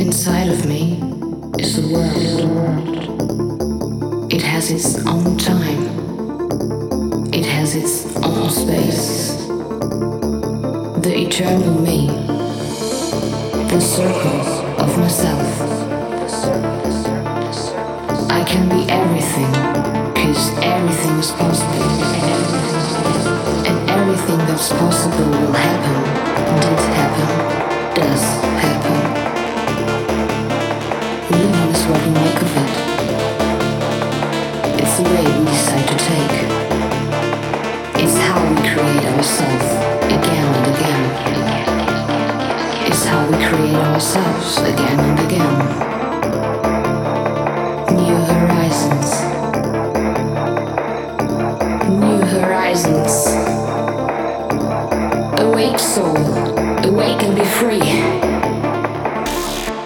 Inside of me is the world. It has its own time. It has its own space. The eternal me. The circle of myself. I can be everything, 'cause everything is possible. And everything that's possible will happen, did happen, does happen. Living is what we make of it. It's the way we decide to take. It's how we create ourselves again and again. It's how we create ourselves again and again. New horizons. New horizons. Awake soul, awake and be free.